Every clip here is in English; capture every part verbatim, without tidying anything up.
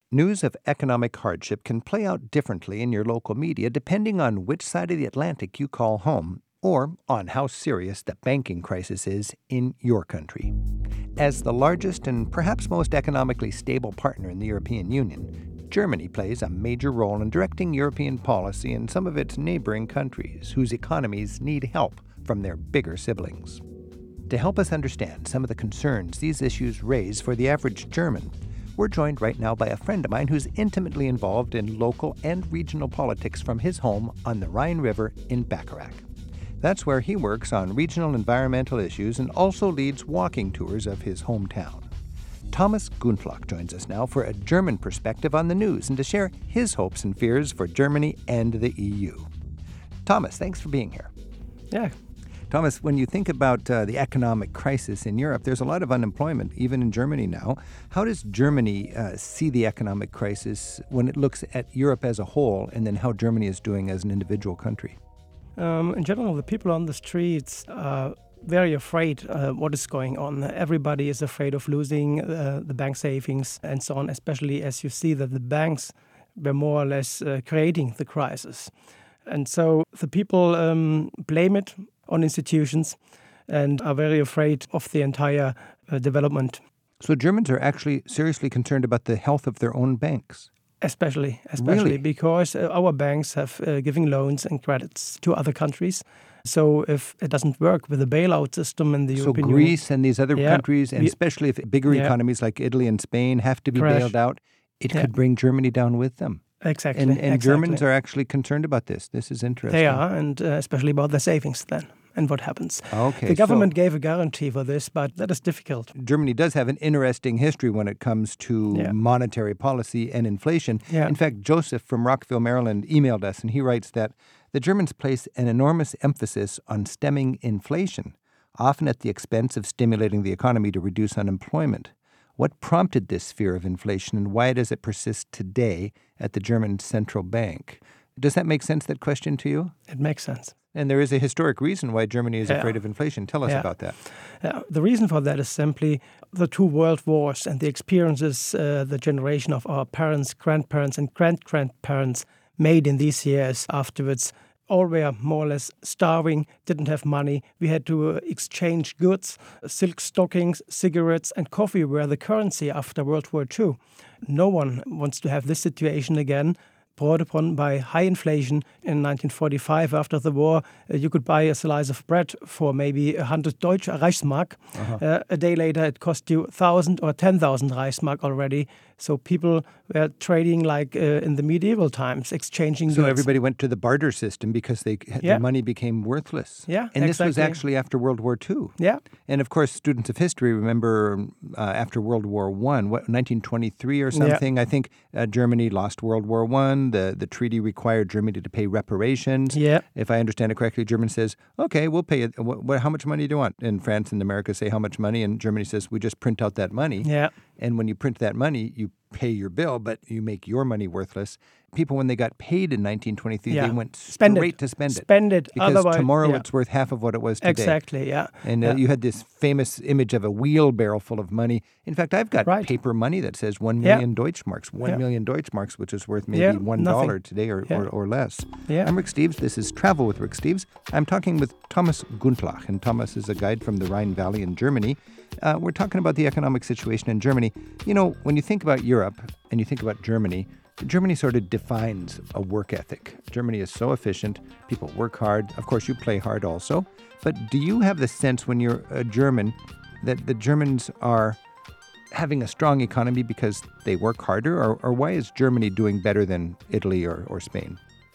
News of economic hardship can play out differently in your local media depending on which side of the Atlantic you call home or on how serious the banking crisis is in your country. As the largest and perhaps most economically stable partner in the European Union, Germany plays a major role in directing European policy in some of its neighboring countries whose economies need help from their bigger siblings. To help us understand some of the concerns these issues raise for the average German, we're joined right now by a friend of mine who's intimately involved in local and regional politics from his home on the Rhine River in Bacharach. That's where he works on regional environmental issues and also leads walking tours of his hometown. Thomas Gundlach joins us now for a German perspective on the news and to share his hopes and fears for Germany and the E U. Thomas, thanks for being here. Yeah. Thomas, when you think about uh, the economic crisis in Europe, there's a lot of unemployment, even in Germany now. How does Germany uh, see the economic crisis when it looks at Europe as a whole and then how Germany is doing as an individual country? Um, in general, the people on the streets are very afraid uh, what is going on. Everybody is afraid of losing uh, the bank savings and so on, especially as you see that the banks were more or less uh, creating the crisis. And so the people um, blame it on institutions and are very afraid of the entire uh, development. So Germans are actually seriously concerned about the health of their own banks? Especially, especially Really? because uh, our banks have uh, given loans and credits to other countries. So if it doesn't work with the bailout system in the so European Union... So Union, Greece and these other yeah, countries, and we, especially if bigger yeah. economies like Italy and Spain have to be Crash. bailed out, it yeah. could bring Germany down with them. Exactly. And, and exactly. Germans are actually concerned about this. This is interesting. They are, and uh, especially about their savings then. And what happens. Okay, the government so gave a guarantee for this, but that is difficult. Germany does have an interesting history when it comes to yeah. monetary policy and inflation. Yeah. In fact, Joseph from Rockville, Maryland, emailed us, and he writes that the Germans place an enormous emphasis on stemming inflation, often at the expense of stimulating the economy to reduce unemployment. What prompted this fear of inflation, and why does it persist today at the German central bank? Does that make sense, that question, to you? It makes sense. And there is a historic reason why Germany is yeah. afraid of inflation. Tell us yeah. about that. Yeah. The reason for that is simply the two world wars and the experiences uh, the generation of our parents, grandparents, and great-grandparents made in these years afterwards. All were more or less starving, didn't have money. We had to uh, exchange goods. Silk stockings, cigarettes, and coffee were the currency after World War Two. No one wants to have this situation again. Brought upon by high inflation in nineteen forty-five. After the war, uh, you could buy a slice of bread for maybe one hundred Deutsche Reichsmark. Uh-huh. Uh, a day later, it cost you one thousand or ten thousand Reichsmark already. So people were trading like uh, in the medieval times, exchanging So goods. everybody went to the barter system because they yeah. their money became worthless. Yeah, And exactly. this was actually after World War Two. Yeah. And of course, students of history remember uh, after World War One, what, nineteen twenty-three or something, yeah. I think uh, Germany lost World War One. The, the treaty required Germany to pay reparations. Yeah. If I understand it correctly, Germany says, okay, we'll pay it. What, what, how much money do you want? And France and America say, how much money? And Germany says, we just print out that money. Yeah. And when you print that money, you pay your bill, but you make your money worthless. People, when they got paid in nineteen twenty-three, yeah. they went Spend straight it. to spend it. Spend it. Because Otherwise, tomorrow yeah. it's worth half of what it was today. Exactly, yeah. And uh, yeah. you had this famous image of a wheelbarrow full of money. In fact, I've got right. paper money that says one million yeah. Deutschmarks, one yeah. million Deutschmarks, which is worth maybe yeah, one dollar nothing. today or, yeah. or, or less. Yeah. I'm Rick Steves. This is Travel with Rick Steves. I'm talking with Thomas Gundlach, and Thomas is a guide from the Rhine Valley in Germany. Uh, we're talking about the economic situation in Germany. You know, when you think about Europe and you think about Germany, Germany sort of defines a work ethic. Germany is so efficient. People work hard. Of course, you play hard also. But do you have the sense when you're a German that the Germans are having a strong economy because they work harder? Or, or why is Germany doing better than Italy or, or Spain?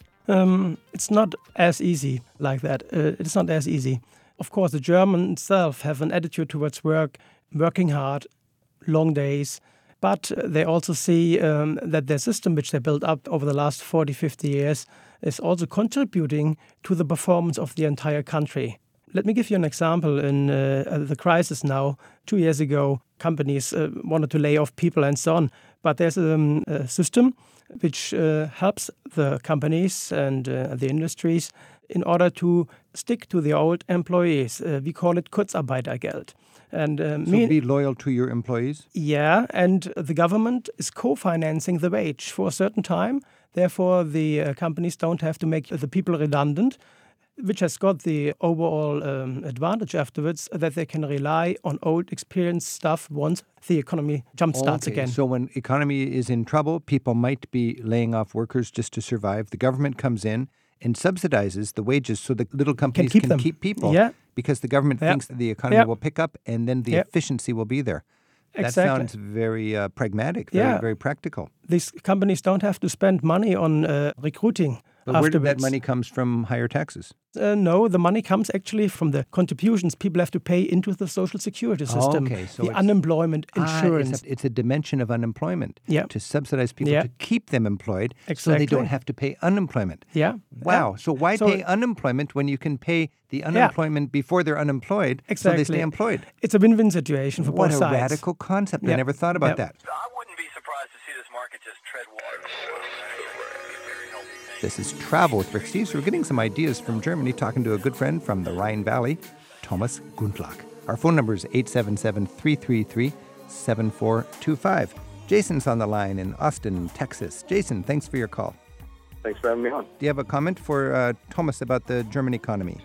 Um, it's not as easy like that. Uh, it's not as easy. Of course, the Germans themselves have an attitude towards work, working hard, long days. But they also see um, that their system, which they built up over the last forty, fifty years, is also contributing to the performance of the entire country. Let me give you an example. In uh, the crisis now, two years ago, companies uh, wanted to lay off people and so on. But there's um, a system which uh, helps the companies and uh, the industries in order to stick to the old employees. Uh, we call it Kurzarbeitergeld. And uh, So me- be loyal to your employees? Yeah, and the government is co-financing the wage for a certain time. Therefore, the uh, companies don't have to make the people redundant, which has got the overall um, advantage afterwards that they can rely on old experienced staff once the economy jumpstarts Okay, again. so when economy is in trouble, people might be laying off workers just to survive. The government comes in and subsidizes the wages so the little companies keep can them. keep people Yeah. because the government Yeah. thinks that the economy Yeah. will pick up and then the Yeah. efficiency will be there. That Exactly. sounds very uh, pragmatic, very, Yeah. very practical. These companies don't have to spend money on uh, recruiting But where did afterwards. that money comes from? Higher taxes? Uh, no, the money comes actually from the contributions people have to pay into the social security system, okay, so the it's- unemployment Ah, insurance. it's, a, it's a dimension of unemployment Yeah. to subsidize people Yeah. to keep them employed so Exactly. they don't have to pay unemployment. Yeah. Wow. Yeah. So why So- pay unemployment when you can pay the unemployment before they're unemployed so Exactly. they stay employed? It's a win-win situation for What both a sides. radical concept. I Yeah. never thought about Yeah. that. I wouldn't be surprised to see this market just tread water for a while. It's a very healthy thing. This is Travel with Rick Steves. We're getting some ideas from Germany, talking to a good friend from the Rhine Valley, Thomas Gundlach. Our phone number is eight seven seven, three three three, seven four two five. Jason's on the line in Austin, Texas. Jason, thanks for your call. Thanks for having me on. Do you have a comment for uh, Thomas about the German economy?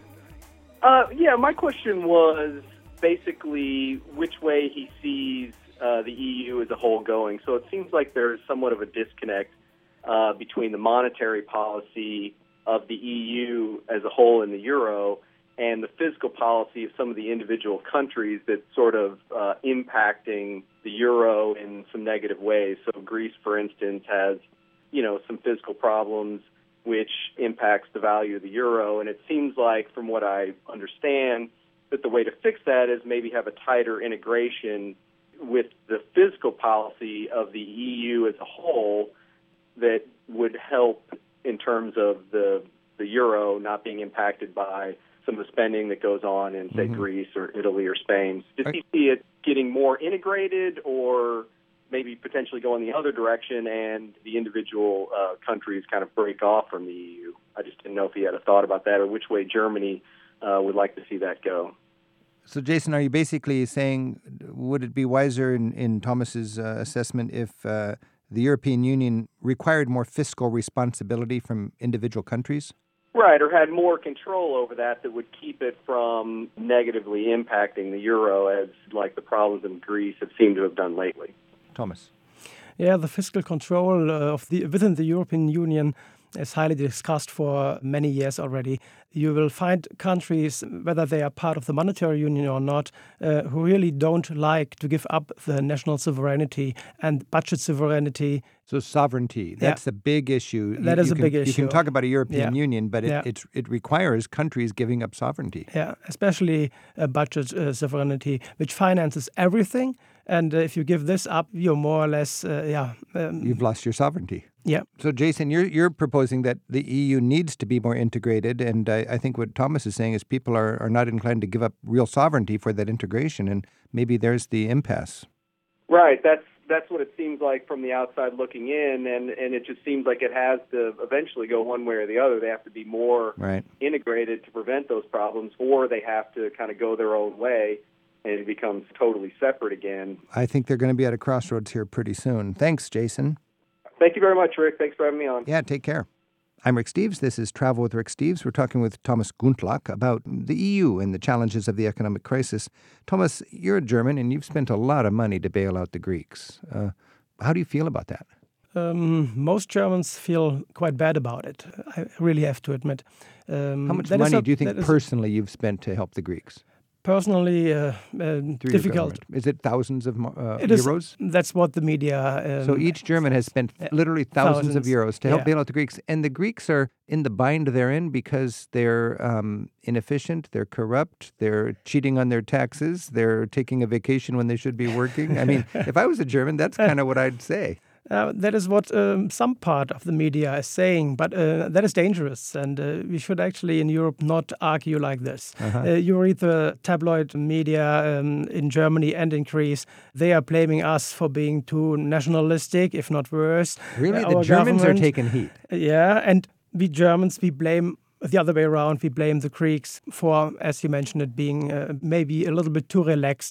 Uh, yeah, my question was basically which way he sees uh, the E U as a whole going. So it seems like there's somewhat of a disconnect uh, between the monetary policy of the E U as a whole in the euro and the fiscal policy of some of the individual countries that's sort of uh, impacting the euro in some negative ways. So Greece, for instance, has, you know, some fiscal problems which impacts the value of the euro. And it seems like, from what I understand, that the way to fix that is maybe have a tighter integration with the fiscal policy of the E U as a whole that would help in terms of the the euro not being impacted by some of the spending that goes on in, say, mm-hmm. Greece or Italy or Spain. Does he see it getting more integrated, or maybe potentially going the other direction and the individual uh, countries kind of break off from the E U? I just didn't know if he had a thought about that or which way Germany uh, would like to see that go. So, Jason, are you basically saying, would it be wiser in, in Thomas's uh, assessment if uh, the European Union required more fiscal responsibility from individual countries? Right, or had more control over that that would keep it from negatively impacting the euro, as like the problems in Greece have seemed to have done lately. Thomas. Yeah, the fiscal control uh, of the within the European Union is highly discussed for many years already. You will find countries, whether they are part of the monetary union or not, uh, who really don't like to give up the national sovereignty and budget sovereignty. So sovereignty, that's yeah. a big issue. That you, is you a can, big you issue. You can talk about a European yeah. Union, but it, yeah. it, it requires countries giving up sovereignty. Yeah, especially uh, budget uh, sovereignty, which finances everything. And uh, if you give this up, you're more or less, uh, yeah. Um, You've lost your sovereignty. Yeah. So, Jason, you're you're proposing that the E U needs to be more integrated, and I, I think what Thomas is saying is people are, are not inclined to give up real sovereignty for that integration, and maybe there's the impasse. Right. That's that's what it seems like from the outside looking in, and, and it just seems like it has to eventually go one way or the other. They have to be more right. integrated to prevent those problems, or they have to kind of go their own way, and it becomes totally separate again. I think they're going to be at a crossroads here pretty soon. Thanks, Jason. Thank you very much, Rick. Thanks for having me on. Yeah, take care. I'm Rick Steves. This is Travel with Rick Steves. We're talking with Thomas Gundlach about the E U and the challenges of the economic crisis. Thomas, you're a German, and you've spent a lot of money to bail out the Greeks. Uh, how do you feel about that? Um, most Germans feel quite bad about it. I really have to admit. Um, how much money a, do you think personally you've spent to help the Greeks? Personally, uh, uh, difficult. Is it thousands of uh, it euros? Is, that's what the media... Um, so each German has spent literally thousands, thousands. of euros to help yeah. bail out the Greeks. And the Greeks are in the bind they're in because they're um, inefficient, they're corrupt, they're cheating on their taxes, they're taking a vacation when they should be working. I mean, if I was a German, that's kind of what I'd say. Uh, that is what um, some part of the media is saying, but uh, that is dangerous, and uh, we should actually in Europe not argue like this. Uh-huh. Uh, you read the tabloid media um, in Germany and in Greece, they are blaming us for being too nationalistic, if not worse. Really? Uh, the Germans are taking heat? Yeah, and we Germans, we blame the other way around. We blame the Greeks for, as you mentioned it, being uh, maybe a little bit too relaxed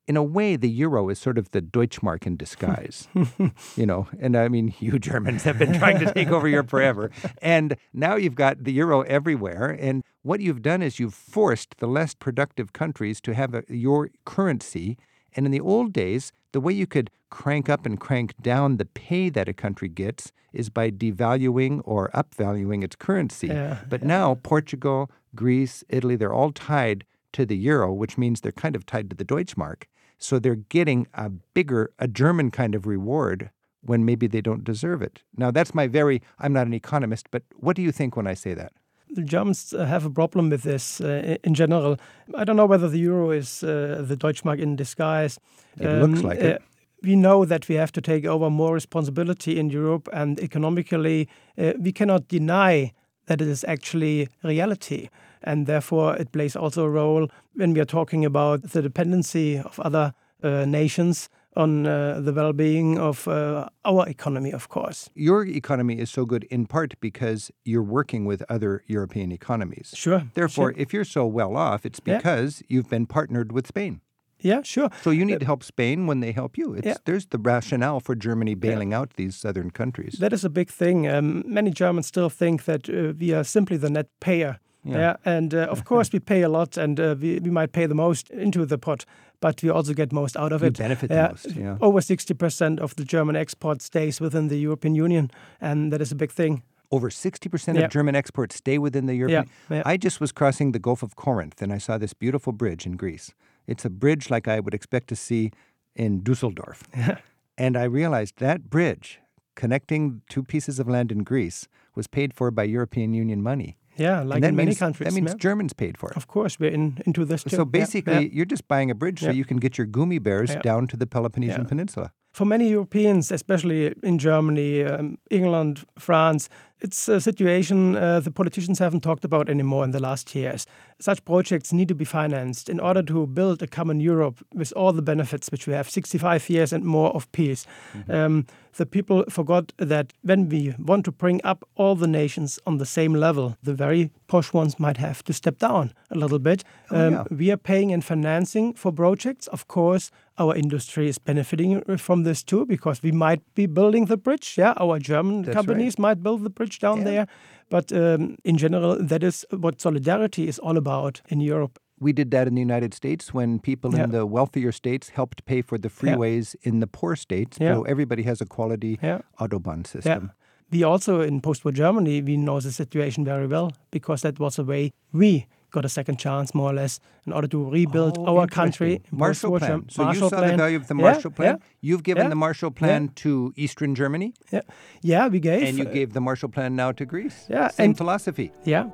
in a way, the euro is sort of the Deutschmark in disguise, you know. And I mean, you Germans have been trying to take over Europe forever. And now you've got the euro everywhere. And what you've done is you've forced the less productive countries to have a, your currency. And in the old days, the way you could crank up and crank down the pay that a country gets is by devaluing or upvaluing its currency. Yeah, but yeah. now Portugal, Greece, Italy, they're all tied to the euro, which means they're kind of tied to the Deutschmark. So they're getting a bigger, a German kind of reward when maybe they don't deserve it. Now, that's my very, I'm not an economist, but what do you think when I say that? The Germans uh, have a problem with this uh, in general. I don't know whether the euro is uh, the Deutschmark in disguise. It looks like it. Uh, we know that we have to take over more responsibility in Europe, and economically, uh, we cannot deny that it is actually reality. And therefore, it plays also a role when we are talking about the dependency of other uh, nations on uh, the well-being of uh, our economy, of course. Your economy is so good in part because you're working with other European economies. Sure. Therefore, sure. if you're so well off, it's because yeah. you've been partnered with Spain. Yeah, sure. So you need to help Spain when they help you. It's, yeah. There's the rationale for Germany bailing yeah. out these southern countries. That is a big thing. Um, many Germans still think that uh, we are simply the net payer. Yeah, yeah. and uh, of course we pay a lot, and uh, we, we might pay the most into the pot, but we also get most out of you it. benefit uh, the most, yeah. Over sixty percent of the German export stays within the European Union, and that is a big thing. Over sixty percent yeah. of German exports stay within the European yeah. yeah. I just was crossing the Gulf of Corinth, and I saw this beautiful bridge in Greece. It's a bridge like I would expect to see in Dusseldorf. Yeah. And I realized that bridge connecting two pieces of land in Greece was paid for by European Union money. Yeah, like in many means, countries. That means yeah. Germans paid for it. Of course, we're in, into this too. So basically, yeah. Yeah. you're just buying a bridge so yeah. you can get your gummy bears yeah. down to the Peloponnesian yeah. Peninsula. For many Europeans, especially in Germany, um, England, France, it's a situation uh, the politicians haven't talked about anymore in the last years. Such projects need to be financed in order to build a common Europe with all the benefits which we have, sixty-five years and more of peace. Mm-hmm. Um, the people forgot that when we want to bring up all the nations on the same level, the very posh ones might have to step down a little bit. Oh, um, yeah. We are paying and financing for projects. Of course, our industry is benefiting from this too, because we might be building the bridge. Yeah, our German That's companies right. might build the bridge down yeah. there. But um, in general, that is what solidarity is all about in Europe. We did that in the United States when people yeah. in the wealthier states helped pay for the freeways yeah. in the poor states. Yeah. So everybody has a quality yeah. Autobahn system. Yeah. We also, in post-war Germany, we know the situation very well, because that was the way we got a second chance, more or less, in order to rebuild oh, our country. Marshall Plan. Germ- So Marshall you saw Plan. the value of the Marshall yeah, Plan. Yeah. You've given yeah. the Marshall Plan yeah. to Eastern Germany. Yeah, yeah, we gave. And you gave the Marshall Plan now to Greece. Yeah, Same and, philosophy. Yeah.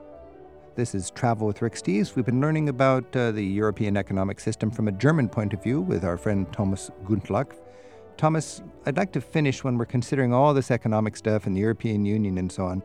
This is Travel with Rick Steves. We've been learning about uh, the European economic system from a German point of view with our friend Thomas Gundlach. Thomas, I'd like to finish when we're considering all this economic stuff and the European Union and so on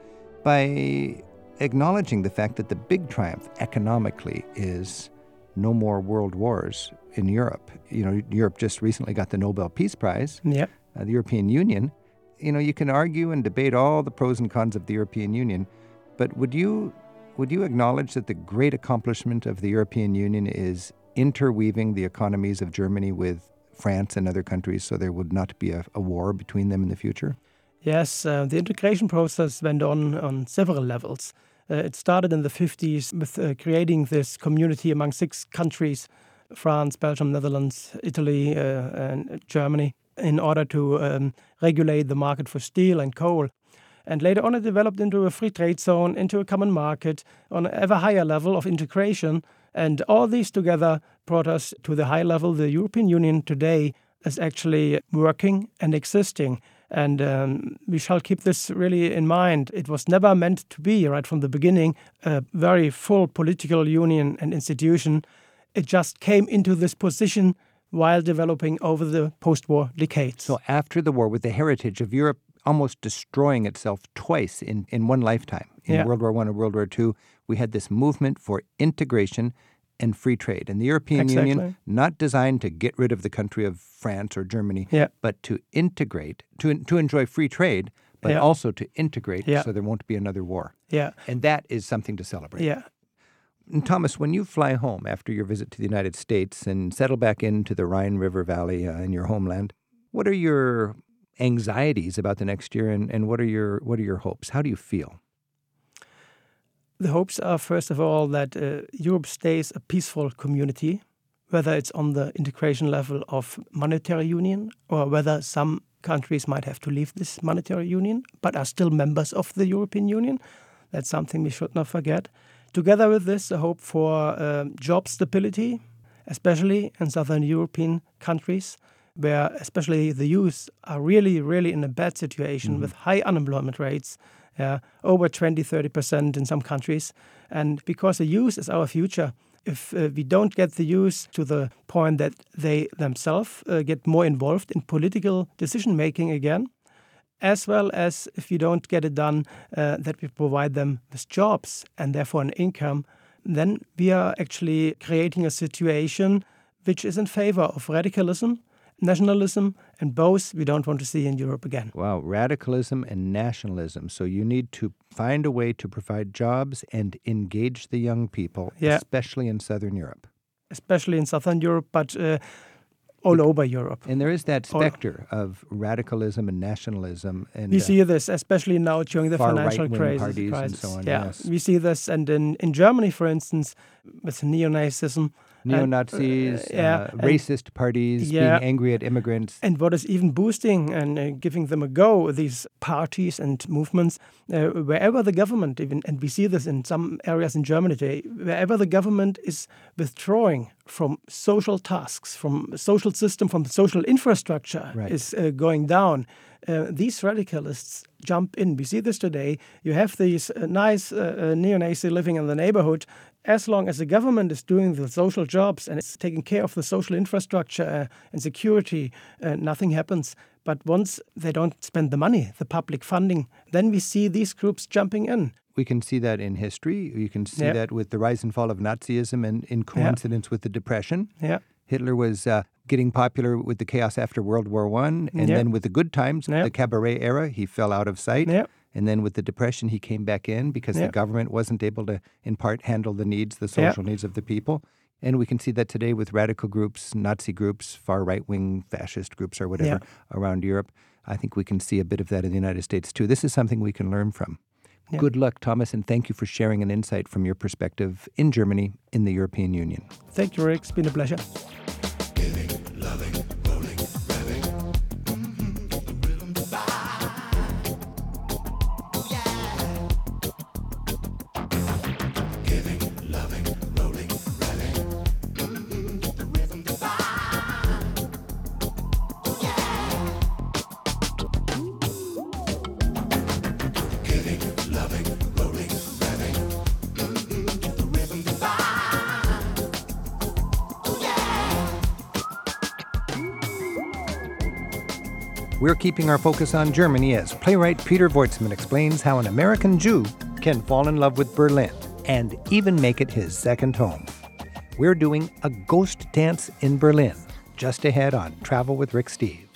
by acknowledging the fact that the big triumph economically is no more world wars in Europe. You know, Europe just recently got the Nobel Peace Prize. Yeah. Uh, the European Union. You know, you can argue and debate all the pros and cons of the European Union, but would you would you acknowledge that the great accomplishment of the European Union is interweaving the economies of Germany with France and other countries so there would not be a, a war between them in the future? Yes, uh, the integration process went on on several levels. Uh, it started in the fifties with uh, creating this community among six countries, France, Belgium, Netherlands, Italy, uh, and Germany, in order to um, regulate the market for steel and coal. And later on it developed into a free trade zone, into a common market, on an ever higher level of integration. And all these together brought us to the high level the European Union today is actually working and existing. And um, we shall keep this really in mind. It was never meant to be, right from the beginning, a very full political union and institution. It just came into this position while developing over the post-war decades. So after the war, with the heritage of Europe almost destroying itself twice in, in one lifetime, in yeah. World War One and World War Two, we had this movement for integration and free trade. And the European exactly. Union, not designed to get rid of the country of France or Germany, yeah. but to integrate, to to enjoy free trade, but yeah. also to integrate yeah. so there won't be another war. Yeah. And that is something to celebrate. Yeah. And Thomas, when you fly home after your visit to the United States and settle back into the Rhine River Valley uh, in your homeland, what are your anxieties about the next year, and, and what are your what are your hopes? How do you feel? The hopes are, first of all, that uh, Europe stays a peaceful community, whether it's on the integration level of monetary union or whether some countries might have to leave this monetary union but are still members of the European Union. That's something we should not forget. Together with this, a hope for uh, job stability, especially in southern European countries, where especially the youth are really, really in a bad situation mm-hmm. with high unemployment rates, uh, over twenty, thirty percent in some countries. And because the youth is our future, if uh, we don't get the youth to the point that they themselves uh, get more involved in political decision-making again, as well as if we don't get it done uh, that we provide them with jobs and therefore an income, then we are actually creating a situation which is in favor of radicalism, nationalism, and both we don't want to see in Europe again. Wow, radicalism and nationalism. So you need to find a way to provide jobs and engage the young people, yeah. especially in Southern Europe. Especially in Southern Europe, but uh, all over Europe. And there is that specter all of radicalism and nationalism. And we uh, see this, especially now during the financial crisis. Parties crisis. And so on, yeah, yes. we see this, and in, in Germany, for instance, with neo-Nazism, neo-Nazis, and, uh, yeah, uh, racist parties yeah, being angry at immigrants. And what is even boosting and uh, giving them a go, these parties and movements, uh, wherever the government, even, and we see this in some areas in Germany today, wherever the government is withdrawing from social tasks, from social system, from social infrastructure right. is uh, going down, uh, these radicalists jump in. We see this today. You have these uh, nice uh, uh, neo-Nazi living in the neighborhood. As long as the government is doing the social jobs and it's taking care of the social infrastructure uh, and security, uh, nothing happens. But once they don't spend the money, the public funding, then we see these groups jumping in. We can see that in history. You can see yeah. that with the rise and fall of Nazism and in coincidence yeah. with the Depression. Yeah. Hitler was uh, getting popular with the chaos after World War One, and yeah. then with the good times, yeah. the cabaret era, he fell out of sight. Yeah. And then with the Depression, he came back in because yeah. the government wasn't able to, in part, handle the needs, the social yeah. needs of the people. And we can see that today with radical groups, Nazi groups, far right-wing fascist groups or whatever yeah. around Europe. I think we can see a bit of that in the United States, too. This is something we can learn from. Yeah. Good luck, Thomas, and thank you for sharing an insight from your perspective in Germany, in the European Union. Thank you, Rick. It's been a pleasure. Giving, loving, rolling, revving. Mm-hmm. The rhythm to buy. Yeah. Giving, loving, rolling, revving. Mm-hmm. The rhythm to buy. Yeah. Giving, loving, rolling, revving. Mm-hmm. The rhythm to buy. We're keeping our focus on Germany as playwright Peter Weitzman explains how an American Jew can fall in love with Berlin and even make it his second home. We're doing a ghost dance in Berlin, just ahead on Travel with Rick Steves.